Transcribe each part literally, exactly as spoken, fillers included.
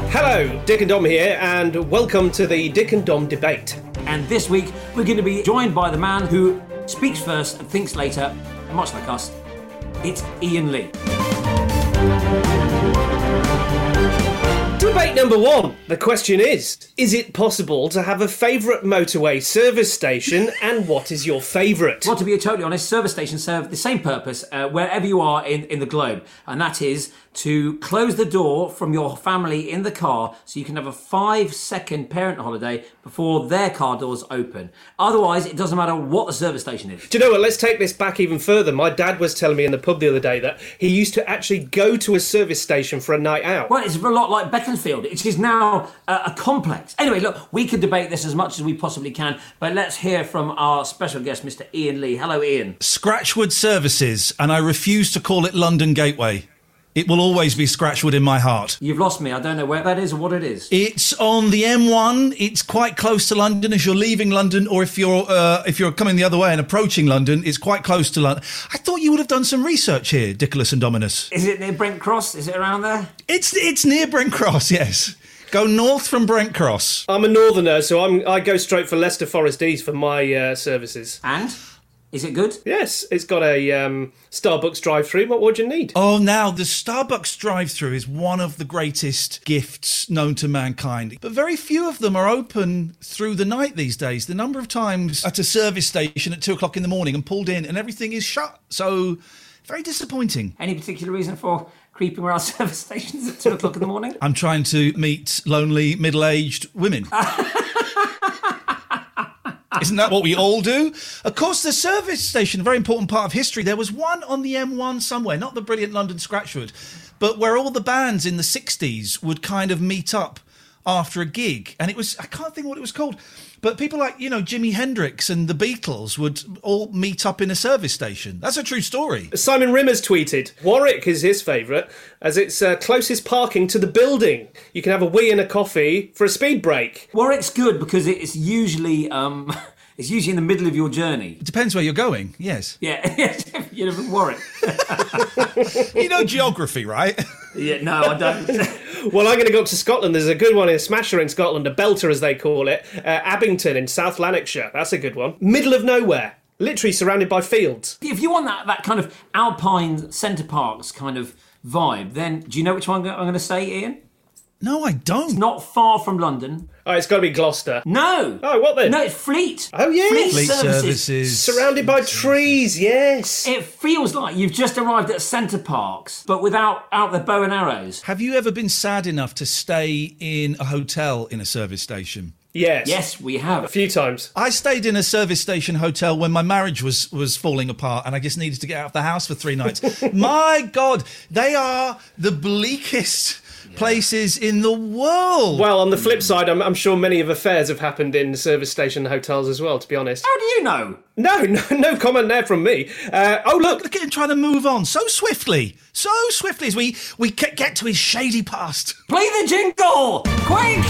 Hello, Dick and Dom here, and welcome to the Dick and Dom debate. And this week, we're going to be joined by the man who speaks first and thinks later, much like us. It's Ian Lee. Debate number one. The question is, is it possible to have a favourite motorway service station, and what is your favourite? Well, to be totally honest, service stations serve the same purpose uh, wherever you are in, in the globe, and that is to close the door from your family in the car so you can have a five-second parent holiday before their car doors open. Otherwise, it doesn't matter what the service station is. Do you know what? Let's take this back even further. My dad was telling me in the pub the other day that he used to actually go to a service station for a night out. Well, it's a lot like Beaconsfield. It is now a, a complex. Anyway, look, we could debate this as much as we possibly can, but let's hear from our special guest, Mister Ian Lee. Hello, Ian. Scratchwood Services, and I refuse to call it London Gateway. It will always be Scratchwood in my heart. You've lost me. I don't know where that is or what it is. It's on the M one. It's quite close to London as you're leaving London, or if you're uh, if you're coming the other way and approaching London, it's quite close to London. I thought you would have done some research here, Dickolas and Dominus. Is it near Brent Cross? Is it around there? It's it's near Brent Cross, yes. Go north from Brent Cross. I'm a northerner, so I'm, I go straight for Leicester Forest East for my uh, services. And? Is it good? Yes, it's got a um, Starbucks drive-through. What would you need? Oh, now, the Starbucks drive-through is one of the greatest gifts known to mankind. But very few of them are open through the night these days. The number of times at a service station at two o'clock in the morning and pulled in and everything is shut. So, very disappointing. Any particular reason for creeping around service stations at two o'clock in the morning? I'm trying to meet lonely, middle-aged women. Isn't that what we all do? Of course, the service station, a very important part of history. There was one on the M one somewhere, not the brilliant London Scratchwood, but where all the bands in the sixties would kind of meet up after a gig. And it was, I can't think what it was called, but people like, you know, Jimi Hendrix and the Beatles would all meet up in a service station. That's a true story. Simon Rimmer's tweeted, Warwick is his favourite, as it's uh, closest parking to the building. You can have a wee and a coffee for a speed break. Warwick's good because it's usually um, it's usually in the middle of your journey. It depends where you're going, yes. Yeah, you live in Warwick. You know geography, right? Yeah, no, I don't. Well, I'm going to go up to Scotland. There's a good one, a smasher in Scotland, a belter as they call it. Uh, Abington in South Lanarkshire. That's a good one. Middle of nowhere. Literally surrounded by fields. If you want that, that kind of Alpine Centre Parks kind of vibe, then do you know which one I'm going to say, Ian? No, I don't. It's not far from London. Oh, it's got to be Gloucester. No. Oh, what then? No, it's Fleet. Oh, yes. Fleet, Fleet services. services. Surrounded by trees, yes. It feels like you've just arrived at Centre Parks, but without out the bow and arrows. Have you ever been sad enough to stay in a hotel in a service station? Yes. Yes, we have. A few times. I stayed in a service station hotel when my marriage was, was falling apart and I just needed to get out of the house for three nights. My God, they are the bleakest places in the world. Well, on the flip side, I'm, I'm sure many of affairs have happened in service station hotels as well, to be honest. How do you know? No, no, no comment there from me. Uh, oh, look. Look at him trying to move on so swiftly. So swiftly as we, we get to his shady past. Play the jingle! Quick!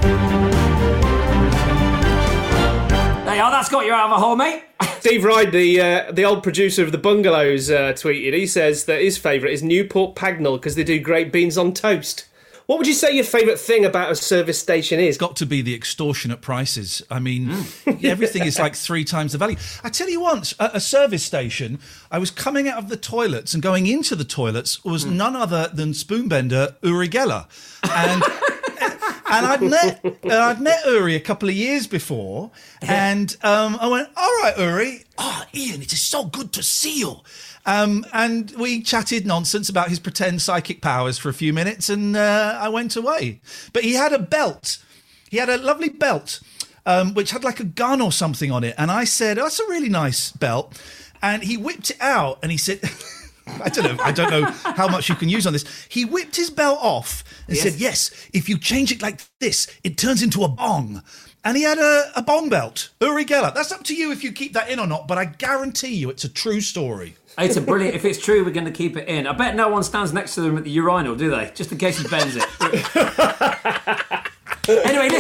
There you are, that's got you out of a hole, mate. Steve Ride, the uh, the old producer of the Bungalows, uh, tweeted. He says that his favourite is Newport Pagnell because they do great beans on toast. What would you say your favourite thing about a service station is? It's got to be the extortionate prices. I mean, mm. everything is like three times the value. I tell you once, at a service station, I was coming out of the toilets and going into the toilets was mm. none other than spoonbender Uri Geller. And... And I'd met uh, I'd met Uri a couple of years before, and um, I went, all right, Uri. Oh, Ian, it is so good to see you. Um, and we chatted nonsense about his pretend psychic powers for a few minutes, and uh, I went away. But he had a belt. He had a lovely belt, um, which had like a gun or something on it. And I said, oh, that's a really nice belt. And he whipped it out, and he said... I don't know. I don't know how much you can use on this. He whipped his belt off and yes. said, yes, if you change it like this, it turns into a bong. And he had a, a bong belt. Uri Geller. That's up to you if you keep that in or not, but I guarantee you it's a true story. It's a brilliant... If it's true, we're going to keep it in. I bet no one stands next to them at the urinal, do they? Just in case he bends it. Anyway, listen.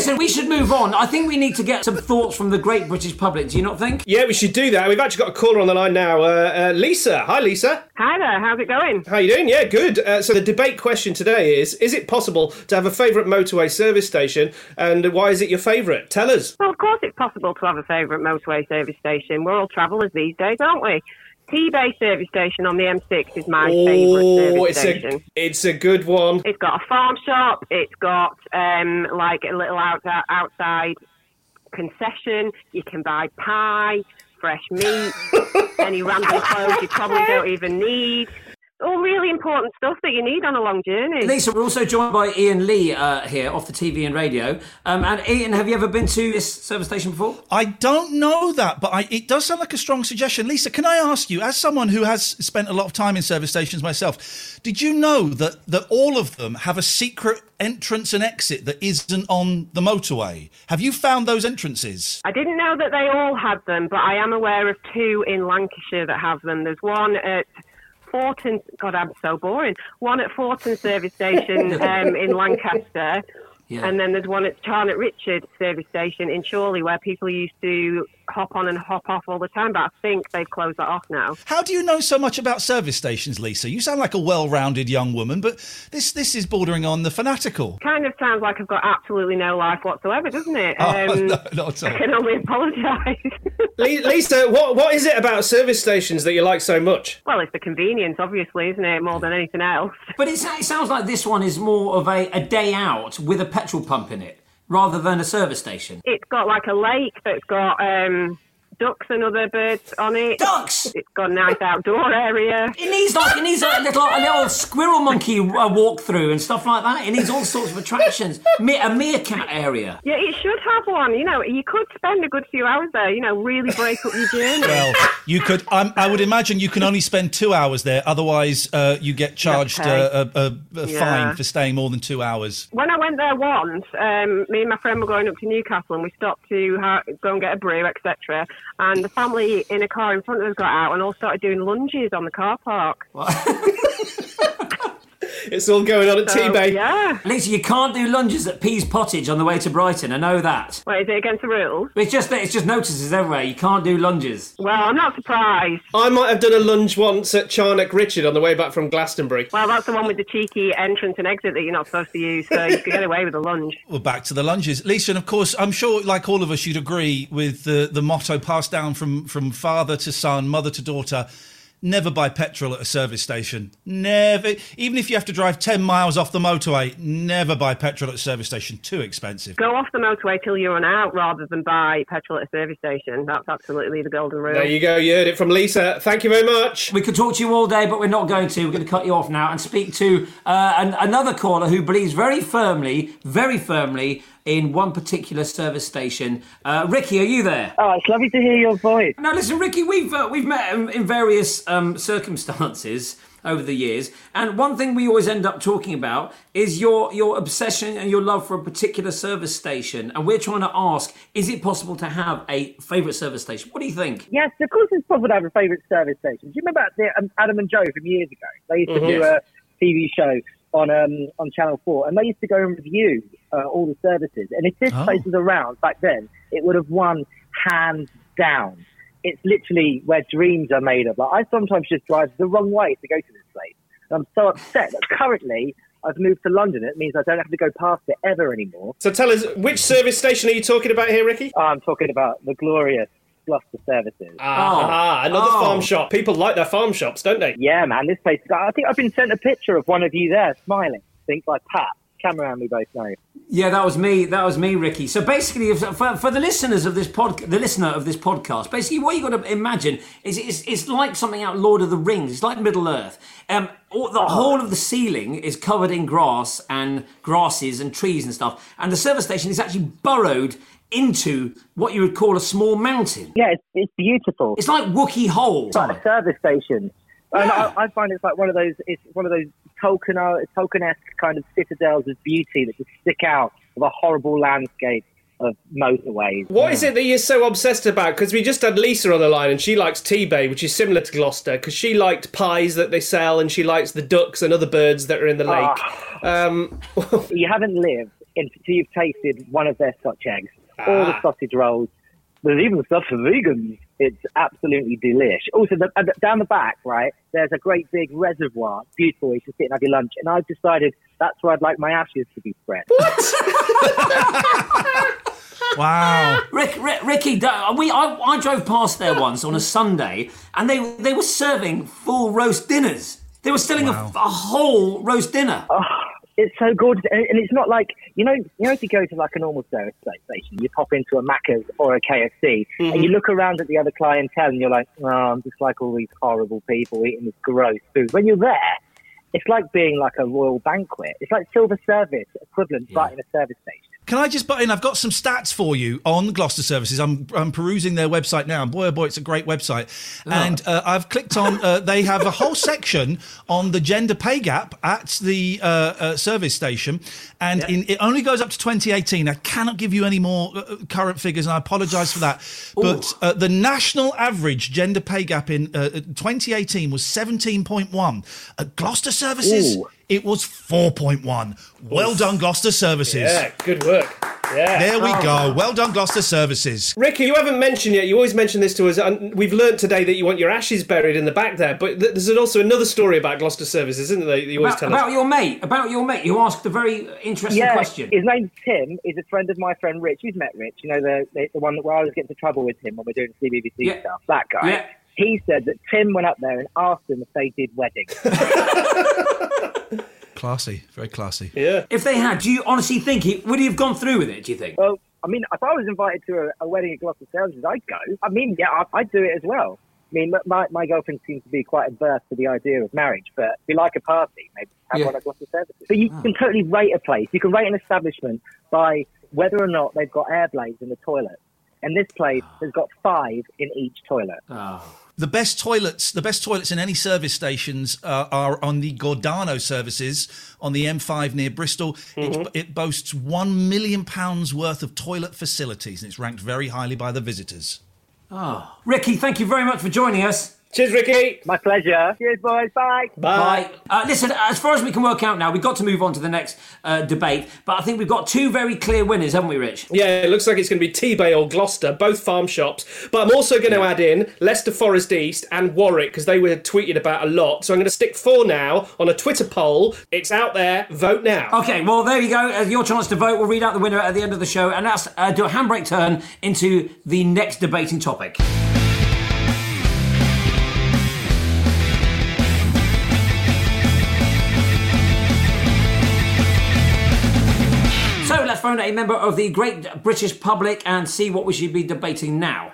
listen, we should move on. I think we need to get some thoughts from the great British public. Do you not think? Yeah, we should do that. We've actually got a caller on the line now. Uh, uh, Lisa. Hi, Lisa. Hi there, how's it going? How you doing? Yeah, good. Uh, so the debate question today is, is it possible to have a favourite motorway service station, and why is it your favourite? Tell us. Well, of course it's possible to have a favourite motorway service station. We're all travellers these days, aren't we? T-Bay service station on the M six is my oh, favourite service it's station. A, it's a good one. It's got a farm shop, it's got um, like a little out, outside concession, you can buy pie, fresh meat, any random clothes you probably don't even need. All really important stuff that you need on a long journey. Lisa, we're also joined by Ian Lee uh, here off the T V and radio. Um, and Ian, have you ever been to this service station before? I don't know that, but I, it does sound like a strong suggestion. Lisa, can I ask you, as someone who has spent a lot of time in service stations myself, did you know that, that all of them have a secret entrance and exit that isn't on the motorway? Have you found those entrances? I didn't know that they all had them, but I am aware of two in Lancashire that have them. There's one at Fortin, God, I'm so boring. One at Fortin service station um, in Lancaster, yeah. And then there's one at Charnock Richard service station in Chorley, where people used to hop on and hop off all the time, but I think they've closed that off now. How do you know so much about service stations, Lisa? You sound like a well-rounded young woman, but this this is bordering on the fanatical. Kind of sounds like I've got absolutely no life whatsoever, doesn't it? Oh, um, no, not at all. I can only apologise. Lisa, what what is it about service stations that you like so much? Well, it's the convenience, obviously, isn't it, more than anything else? But it's, it sounds like this one is more of a, a day out with a petrol pump in it, rather than a service station. It's got like a lake that's got um, ducks and other birds on it. Ducks! It's got a nice outdoor area. It needs like it needs a little a little squirrel monkey uh, walk through and stuff like that. It needs all sorts of attractions. Me- a meerkat area. Yeah, it should have one. You know, you could spend a good few hours there. You know, really break up your journey. Well, you could. Um, I would imagine you can only spend two hours there. Otherwise, uh, you get charged uh, a, a, a yeah. fine for staying more than two hours. When I went there once, um, me and my friend were going up to Newcastle, and we stopped to ha- go and get a brew, et cetera. And the family in a car in front of us got out and all started doing lunges on the car park. It's all going on at So, T-Bay. Yeah. Lisa, you can't do lunges at Pease Pottage on the way to Brighton. I know that. Wait, is it against the rules? It's just that it's just notices everywhere. You can't do lunges. Well, I'm not surprised. I might have done a lunge once at Charnock Richard on the way back from Glastonbury. Well, that's the one with the cheeky entrance and exit that you're not supposed to use, so you can get away with a lunge. Well, back to the lunges. Lisa, and of course, I'm sure, like all of us, you'd agree with the, the motto passed down from, from father to son, mother to daughter. Never buy petrol at a service station. Never. Even if you have to drive ten miles off the motorway, never buy petrol at a service station. Too expensive. Go off the motorway till you run out rather than buy petrol at a service station. That's absolutely the golden rule. There you go. You heard it from Lisa. Thank you very much. We could talk to you all day, but we're not going to. We're going to cut you off now and speak to uh, an, another caller who believes very firmly, very firmly in one particular service station. Uh, Ricky, are you there? Oh, it's lovely to hear your voice. Now, listen, Ricky, we've uh, we've met in, in various um, circumstances over the years, and one thing we always end up talking about is your your obsession and your love for a particular service station. And we're trying to ask: is it possible to have a favourite service station? What do you think? Yes, of course it's possible to have a favourite service station. Do you remember the, um, Adam and Joe from years ago? They used to Mm-hmm. do a T V show on um, on Channel four, and they used to go and review uh, all the services. And if this Oh. place was around back then, it would have won hands down. It's literally where dreams are made of. Like, I sometimes just drive the wrong way to go to this place. And I'm so upset that currently I've moved to London. It means I don't have to go past it ever anymore. So tell us, which service station are you talking about here, Ricky? Oh, I'm talking about the glorious Gloucester Services. Ah, another Oh. farm shop. People like their farm shops, don't they? Yeah, man, this place. I think I've been sent a picture of one of you there smiling. I think by Pat, cameraman we both know. Yeah, that was me. That was me, Ricky. So basically, if, for, for the listeners of this pod, the listener of this podcast, basically what you got to imagine is it's, it's like something out of Lord of the Rings. It's like Middle Earth. Um, all, the whole of the ceiling is covered in grass and grasses and trees and stuff, and the service station is actually burrowed into what you would call a small mountain. Yeah, it's, it's beautiful. It's like Wookiee Hole. It's like a service station. And Yeah. I, I find it's like one of those. It's one of those Tolkien, Tolkien-esque kind of citadels of beauty that just stick out of a horrible landscape of motorways. What is it that you're so obsessed about? Because we just had Lisa on the line and she likes T-Bay, which is similar to Gloucester, because she liked pies that they sell and she likes the ducks and other birds that are in the lake. Um, You haven't lived until you've tasted one of their Scotch eggs, or the sausage rolls. There's even stuff for vegans. It's absolutely delish. Also, the, uh, down the back, right, there's a great big reservoir. Beautiful. You can sit and have your lunch. And I've decided that's where I'd like my ashes to be spread. Wow. Rick, Rick, Ricky, we, I, I drove past there once on a Sunday, and they they were serving full roast dinners. They were selling Wow. a, a whole roast dinner. Oh, it's so gorgeous. And, and it's not like, you know, you know, if you go to like a normal service station, you pop into a Macca's or a K F C, mm-hmm. and you look around at the other clientele and you're like, oh, I'm just like all these horrible people eating this gross food. When you're there, it's like being like a royal banquet. It's like silver service equivalent, yeah. but in a service station. Can I just butt in? I've got some stats for you on Gloucester Services. I'm, I'm perusing their website now, and boy, oh boy, it's a great website. Oh. And uh, I've clicked on, uh, they have a whole section on the gender pay gap at the uh, uh, service station, and yeah. in, it only goes up to twenty eighteen. I cannot give you any more uh, current figures, and I apologise for that. Ooh. But uh, the national average gender pay gap in uh, twenty eighteen was seventeen point one. At Gloucester Services, Ooh. it was four point one. Well Oof. done, Gloucester Services. Yeah, good work. Yeah. There we oh, go. man. Well done, Gloucester Services. Ricky, you haven't mentioned yet, you always mention this to us, and we've learnt today that you want your ashes buried in the back there, but th- there's also another story about Gloucester Services, isn't there, that you always about, tell about us? your mate, about your mate, you asked a very interesting yeah, question. His name's Tim. He's a friend of my friend Rich. You've met Rich, you know, the, the, the one that where I was getting into trouble with him when we're doing C B B C yeah. stuff. That guy. Yeah. He said that Tim went up there and asked them if they did weddings. Classy, very classy. Yeah. If they had, do you honestly think he would he have gone through with it? Do you think? Well, I mean, if I was invited to a, a wedding at Gloucester Services, I'd go. I mean, yeah, I'd, I'd do it as well. I mean, my my girlfriend seems to be quite adverse to the idea of marriage, but if you like a party, maybe have yeah. one at Gloucester Services. But you oh. can totally rate a place. You can rate an establishment by whether or not they've got air blades in the toilet. And this place has got five in each toilet. Oh. The best toilets, the best toilets in any service stations uh, are on the Gordano services on the M five near Bristol. Mm-hmm. It, it boasts one million pounds worth of toilet facilities, and it's ranked very highly by the visitors. Oh. Ricky, thank you very much for joining us. Cheers, Ricky. My pleasure. Cheers, boys. Bye. Bye. Bye. Uh, listen, as far as we can work out now, we've got to move on to the next uh, debate, but I think we've got two very clear winners, haven't we, Rich? Yeah, it looks like it's going to be T-Bay or Gloucester, both farm shops. But I'm also going to add in Leicester Forest East and Warwick, because they were tweeted about a lot. So I'm going to stick four now on a Twitter poll. It's out there. Vote now. Okay, well, there you go. Uh, your chance to vote. We'll read out the winner at the end of the show, and that's uh, do a handbrake turn into the next debating topic. Let's phone a member of the great British public and see what we should be debating now.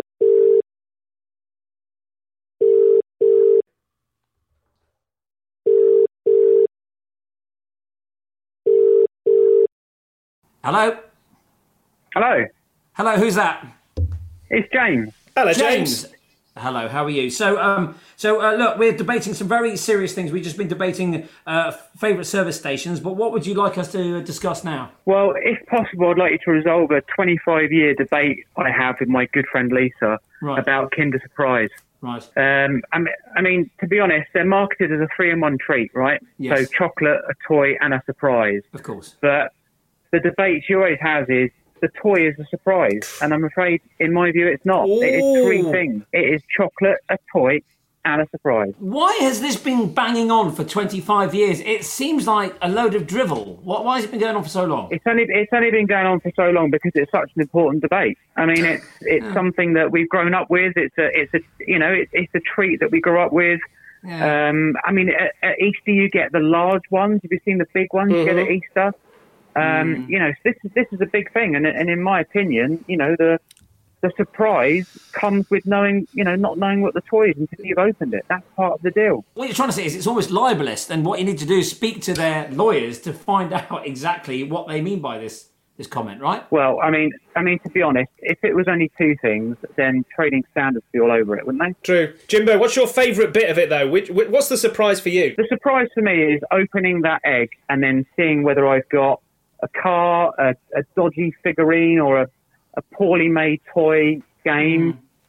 Hello? Hello. Hello, who's that? It's James. Hello, James. James. Hello, how are you? So, um, so uh, look, we're debating some very serious things. We've just been debating uh, favourite service stations, but what would you like us to discuss now? Well, if possible, I'd like you to resolve a twenty-five year debate I have with my good friend Lisa right. about Kinder Surprise. Right. Um, I mean, I mean, to be honest, they're marketed as a three-in-one treat, right? Yes. So chocolate, a toy, and a surprise. Of course. But the debate she always has is, the toy is a surprise, and I'm afraid, in my view, it's not. Ooh. It is three things. It is chocolate, a toy, and a surprise. Why has this been banging on for twenty-five years? It seems like a load of drivel. Why has it been going on for so long? It's only it's only been going on for so long because it's such an important debate. I mean, it's it's yeah. something that we've grown up with. It's a it's a you know it, it's a treat that we grew up with. Yeah. Um, I mean, at, at Easter you get the large ones. Have you seen the big ones mm-hmm. you get at Easter? Um, mm. You know, this is this is a big thing, and and in my opinion, you know, the the surprise comes with knowing, you know, not knowing what the toy is until you've opened it. That's part of the deal. What you're trying to say is it's almost libelous, and what you need to do is speak to their lawyers to find out exactly what they mean by this this comment, right? Well, I mean, I mean, to be honest, if it was only two things, then trading standards would be all over it, wouldn't they? True. Jimbo, what's your favourite bit of it, though? Which, what's the surprise for you? The surprise for me is opening that egg and then seeing whether I've got a car, a, a dodgy figurine, or a, a poorly made toy game.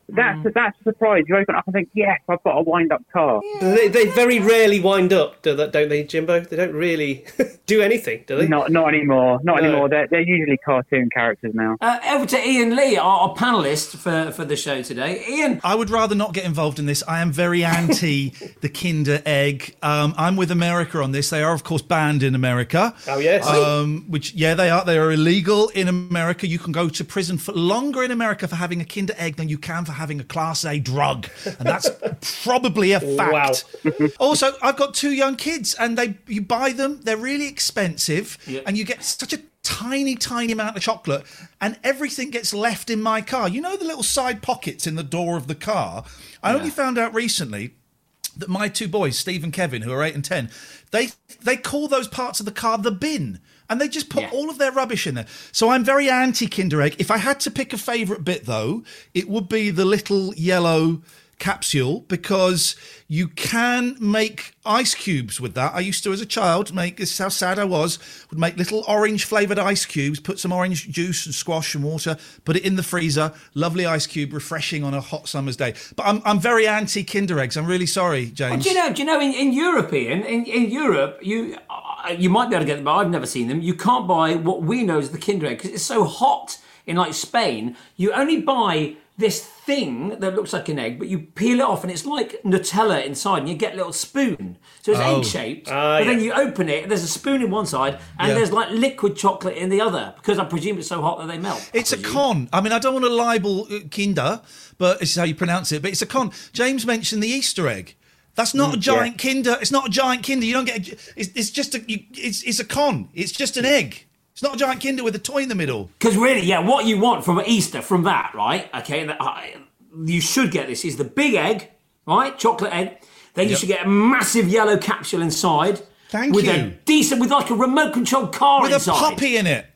That's Mm. that's a surprise. You open up and think, yes, I've got a wind-up car. They, they very rarely wind up, do that, don't they, Jimbo? They don't really do anything, do they? Not not anymore. Not No. anymore. They're, they're usually cartoon characters now. Uh, over to Ian Lee, our, our panellist for, for the show today. Ian, I would rather not get involved in this. I am very anti the Kinder Egg. Um, I'm with America on this. They are, of course, banned in America. Oh, yes. Um, which, yeah, they are. They are illegal in America. You can go to prison for longer in America for having a Kinder Egg than you can for having a Class A drug. And that's probably a fact. Wow. Also, I've got two young kids, and they you buy them. They're really expensive, Yeah. and you get such a tiny, tiny amount of chocolate, and everything gets left in my car. You know the little side pockets in the door of the car? I Yeah. only found out recently that my two boys, Steve and Kevin, who are eight and ten, they they call those parts of the car the bin. And they just put Yeah. all of their rubbish in there. So I'm very anti Kinder Egg. If I had to pick a favourite bit, though, it would be the little yellow capsule, because you can make ice cubes with that. I used to, as a child, make, this is how sad I was, would make little orange flavoured ice cubes, put some orange juice and squash and water, put it in the freezer, lovely ice cube, refreshing on a hot summer's day. But I'm I'm very anti Kinder Eggs. I'm really sorry, well, James. do you know? Do you know? In, in Europe, Ian, in, in Europe, you uh, you might be able to get them, but I've never seen them. You can't buy what we know as the Kinder Egg because it's so hot in like Spain. You only buy this thing that looks like an egg, but you peel it off and it's like Nutella inside, and you get a little spoon. So it's Oh. egg shaped, Ah, but then yeah. you open it. There's a spoon in one side, and Yeah. there's like liquid chocolate in the other, because I presume it's so hot that they melt. I It's a presume. con. I mean, I don't want to libel uh, Kinder, but this is how you pronounce it. But it's a con. James mentioned the Easter egg. That's not a giant Kinder. It's not a giant Kinder. You don't get. A, it's, it's just a. You, it's it's a con. It's just an egg. It's not a giant Kinder with a toy in the middle. Because really, yeah, what you want from Easter, from that, right? Okay, that, uh, you should get this, is the big egg, right? Chocolate egg. Then you Yep. should get a massive yellow capsule inside. Thank with you. a decent, with like a remote controlled car With inside. a puppy in it.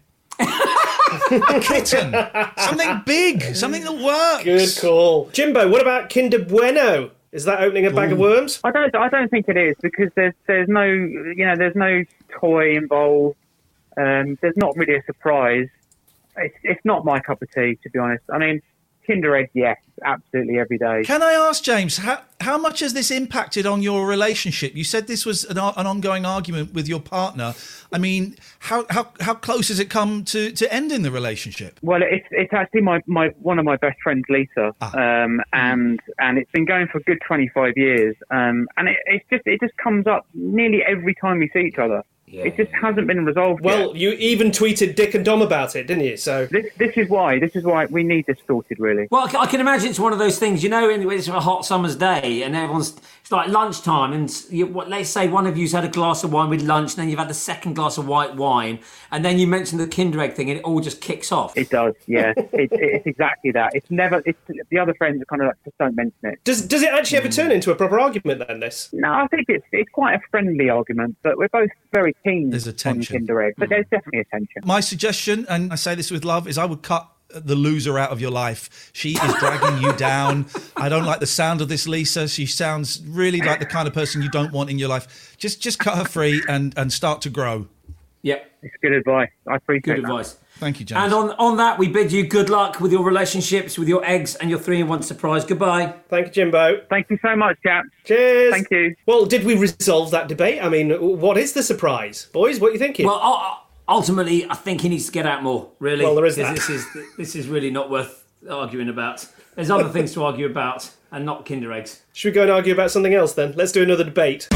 A kitten. Something big. Something that works. Good call. Jimbo, what about Kinder Bueno? Is that opening a bag of worms? I don't. I don't think it is, because there's there's no you know there's no toy involved. Um, there's not really a surprise. It's, it's not my cup of tea, to be honest. I mean, Kinder Egg, yes, absolutely every day. Can I ask, James, how, how much has this impacted on your relationship? You said this was an, an ongoing argument with your partner. I mean, how how, how close has it come to, to ending the relationship? Well, it's it's actually my, my one of my best friends, Lisa, Ah. um, and and it's been going for a good twenty-five years, um, and it it's just it just comes up nearly every time we see each other. It just hasn't been resolved Well, yet. you even tweeted Dick and Dom about it, didn't you? So This this is why this is why we need this sorted, really. Well, I ca- I can imagine it's one of those things, you know, in it's a hot summer's day and everyone's, it's like lunchtime, and you, what, let's say one of you's had a glass of wine with lunch, and then you've had the second glass of white wine, and then you mention the Kinder Egg thing, and it all just kicks off. It does, yeah. it, it's exactly that. It's never. It's the other friends are kind of like, just don't mention it. does does it actually ever turn into a proper argument then? This No, I think it's it's quite a friendly argument, but we're both very keen There's a on tension. Kinder Egg. But there's definitely a tension. My suggestion, and I say this with love, is I would cut the loser out of your life. She is dragging you down. I don't like the sound of this, Lisa. She sounds really like the kind of person you don't want in your life. Just just cut her free and, and start to grow. Yep, It's good advice. I appreciate good that. advice. Thank you, James. And on, on that, we bid you good luck with your relationships, with your eggs and your three-in-one surprise. Goodbye. Thank you, Jimbo. Thank you so much, chaps. Cheers. Thank you. Well, did we resolve that debate? I mean, what is the surprise, boys? What are you thinking? Well, u- ultimately, I think he needs to get out more, really. Well, there is Because that. This is, this is really not worth arguing about. There's other things to argue about, and not Kinder Eggs. Should we go and argue about something else then? Let's do another debate.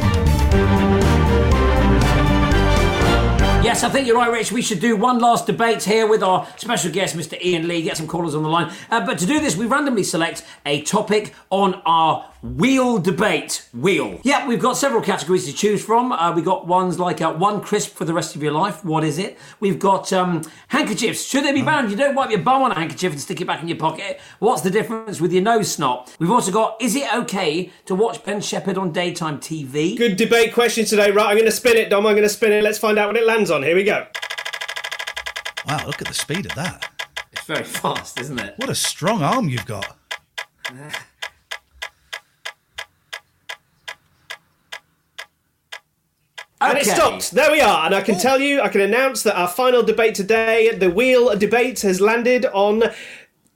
Yes, I think you're right, Rich. We should do one last debate here with our special guest, Mister Ian Lee. Get some callers on the line. Uh, but to do this, we randomly select a topic on our wheel debate wheel. Yeah, we've got several categories to choose from. Uh, we've got ones like uh, one crisp for the rest of your life. What is it? We've got um, handkerchiefs. Should they be banned? You don't wipe your bum on a handkerchief and stick it back in your pocket. What's the difference with your nose snot? We've also got, is it okay to watch Ben Shepherd on daytime T V? Good debate questions today. Right, I'm going to spin it, Dom. I'm going to spin it. Let's find out what it lands on. Here we go. Wow, look at the speed of that. It's very fast, isn't it? What a strong arm you've got. And it Okay. stopped. There we are. And I can tell you, I can announce that our final debate today, the wheel debate, has landed on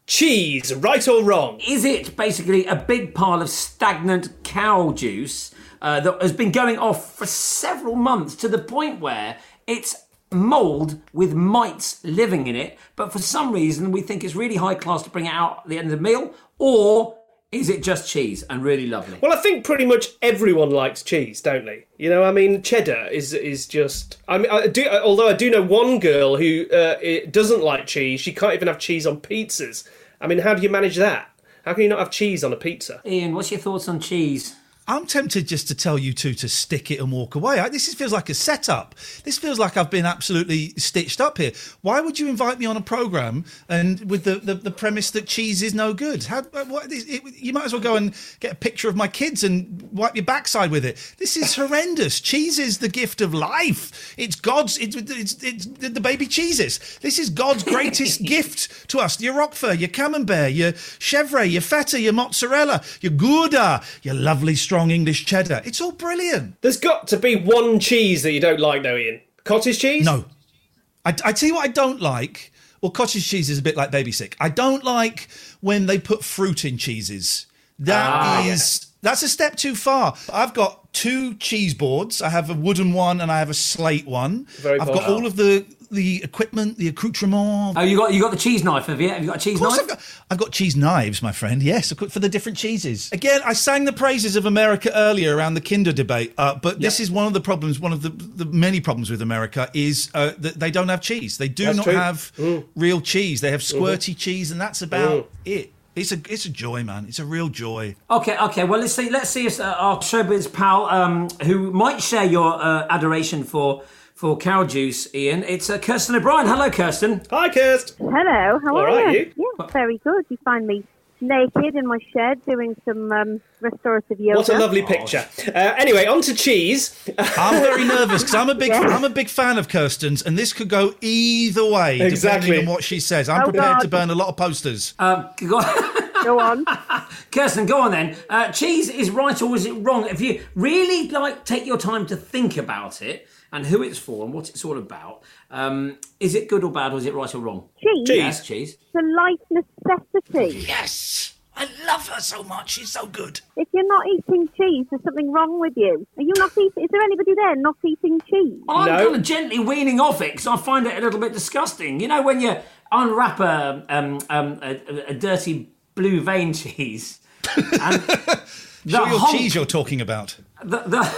Cheese, right or wrong? Is it basically a big pile of stagnant cow juice uh, that has been going off for several months to the point where it's mould with mites living in it, but for some reason we think it's really high class to bring it out at the end of the meal? Or is it just cheese and really lovely? Well, I think pretty much everyone likes cheese, don't they? You know, I mean, cheddar is is just. I mean, I do. Although I do know one girl who uh, it doesn't like cheese. She can't even have cheese on pizzas. I mean, how do you manage that? How can you not have cheese on a pizza? Ian, what's your thoughts on cheese? I'm tempted just to tell you two to stick it and walk away. I, this is, feels like a setup. This feels like I've been absolutely stitched up here. Why would you invite me on a programme and with the, the, the premise that cheese is no good? How, what, it, it, you might as well go and get a picture of my kids and wipe your backside with it. This is horrendous. Cheese is the gift of life. It's God's. It's, it's, it's the baby cheeses. This is God's greatest gift to us. Your Roquefort, your Camembert, your Chevre, your Feta, your mozzarella, your Gouda, your lovely strong English cheddar. It's all brilliant. There's got to be one cheese that you don't like, though, Ian. Cottage cheese? No. I, I tell you what I don't like. Well, cottage cheese is a bit like baby sick. I don't like when they put fruit in cheeses. That Ah, is... That's a step too far. I've got two cheese boards. I have a wooden one and I have a slate one. Very I've posh. got all of the the equipment, the accoutrement. Oh, you got you got the cheese knife, have you? Have you got a cheese Of course knife? I've got, I've got cheese knives, my friend. Yes, for the different cheeses. Again, I sang the praises of America earlier around the Kinder debate, uh, but this Yep. is one of the problems. One of the, the many problems with America is uh, that they don't have cheese. They do That's not true. have Mm. real cheese. They have squirty cheese, and that's about Mm. it. It's a it's a joy, man. It's a real joy. Okay, okay. Well, let's see. Let's see if uh, our showbiz pal, um, who might share your uh, adoration for for cow juice, Ian. It's uh, Kirsten O'Brien. Hello, Kirsten. Hi, Kirst. Hello, how All are right, you? you? Yeah, very good. You find me naked in my shed doing some um, restorative yoga. What a lovely picture. Uh, anyway, on to cheese. I'm very nervous because I'm a big Yeah. I'm a big fan of Kirsten's, and this could go either way Exactly. depending on what she says. I'm Oh, prepared God. to burn a lot of posters. Um, go on. Go on. Kirsten, go on then. Uh, cheese is right or is it wrong? If you really like take your time to think about it and who it's for and what it's all about, um, is it good or bad or is it right or wrong? Cheese. Cheese. Yes, cheese. It's a life necessity. Yes, I love her so much. She's so good. If you're not eating cheese, there's something wrong with you. Are you not eating? Is there anybody there not eating cheese? I'm No. kind of gently weaning off it because I find it a little bit disgusting. You know, when you unwrap a, um, um, a, a, a dirty blue vein cheese. And the Show your honk, cheese you're talking about. the,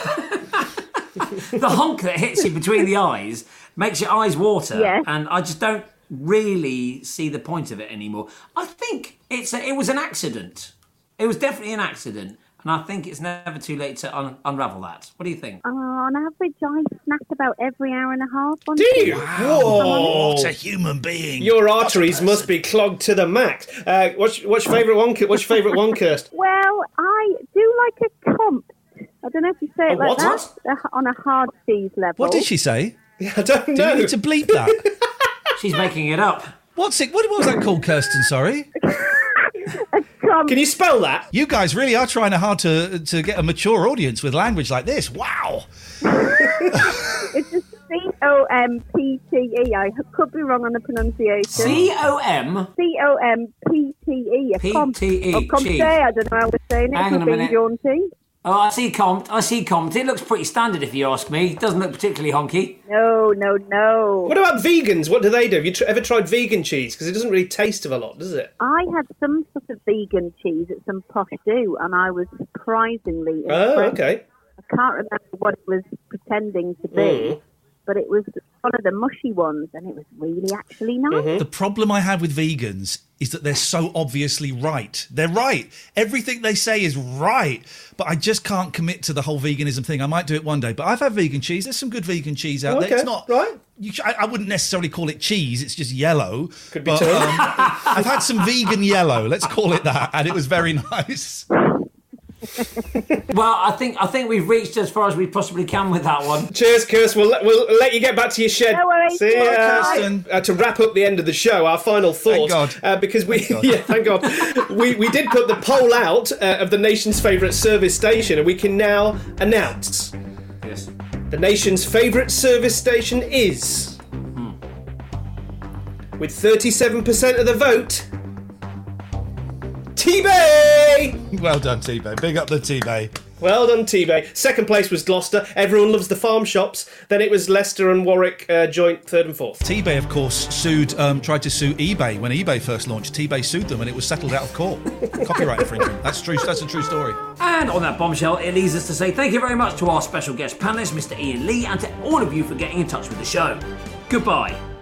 the, the honk that hits you between the eyes makes your eyes water. Yes. And I just don't really see the point of it anymore. I think it's a, it was an accident. It was definitely an accident. And I think it's never too late to un- unravel that. What do you think? Uh, on average, I snack about every hour and a half on Do cheese. you? Whoa. What a human being. Your arteries must be clogged to the max. Uh, what's, what's your favourite one? What's your favourite one, Kirst? Well, I do like a comp. I don't know if you say it A like what? that. Uh, on a hard cheese level. What did she say? I don't Do know. you need to bleep that? She's making it up. What's it? What, what was that called, Kirsten? Sorry. Comp. Can you spell that? You guys really are trying hard to to get a mature audience with language like this. Wow. It's just C O M P T E. I could be wrong on the pronunciation. C O M. C O M P T E. P T E, Or comp. cheese. I don't know how we're saying it. Hang on a Could be minute. jaunty. Oh, I see comped. I see comped. It looks pretty standard if you ask me. It doesn't look particularly honky. No, no, no. What about vegans? What do they do? Have you tr- ever tried vegan cheese? Because it doesn't really taste of a lot, does it? I had some sort of vegan cheese at some posh do, and I was surprisingly Oh, impressed. okay. I can't remember what it was pretending to be, Mm. but it was one of the mushy ones, and it was really actually nice. Mm-hmm. The problem I have with vegans is that they're so obviously right. They're right. Everything they say is right. But I just can't commit to the whole veganism thing. I might do it one day. But I've had vegan cheese. There's some good vegan cheese out there. Okay, It's not right. You, sh- I, I wouldn't necessarily call it cheese. It's just yellow. Could be but, turned. um, I've had some vegan yellow. Let's call it that, and it was very nice. Well, I think I think we've reached as far as we possibly can with that one. Cheers, Kirst. We'll, let- we'll let you get back to your shed. No worries. See ya. Kirsten. Uh, to wrap up the end of the show, our final thought. God. Uh, because we, yeah, thank God. we, we did put the poll out uh, of the nation's favourite service station, and we can now announce Yes. the nation's favourite service station is, with thirty-seven percent of the vote, T-Bay! Well done, T-Bay. Big up the T-Bay. Well done, T-Bay. Second place was Gloucester. Everyone loves the farm shops. Then it was Leicester and Warwick uh, joint third and fourth. T-Bay, of course, sued, um, tried to sue eBay when eBay first launched. T-Bay sued them and it was settled out of court. Copyright infringement. That's true. That's a true story. And on that bombshell, it leaves us to say thank you very much to our special guest panelist, Mister Ian Lee, and to all of you for getting in touch with the show. Goodbye.